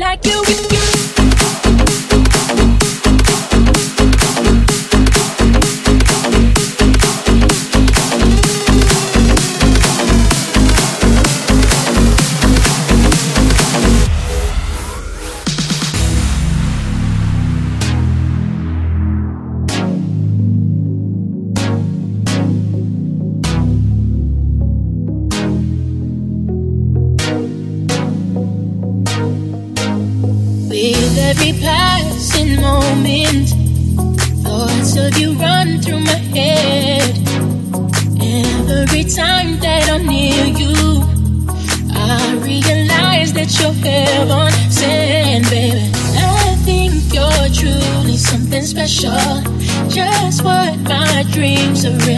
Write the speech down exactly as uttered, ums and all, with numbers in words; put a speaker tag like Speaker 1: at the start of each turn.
Speaker 1: like you.
Speaker 2: With every passing moment, thoughts of you run through my head. Every time that I'm near you, I realize that you're heaven sent, baby. I think you're truly something special, just what my dreams are.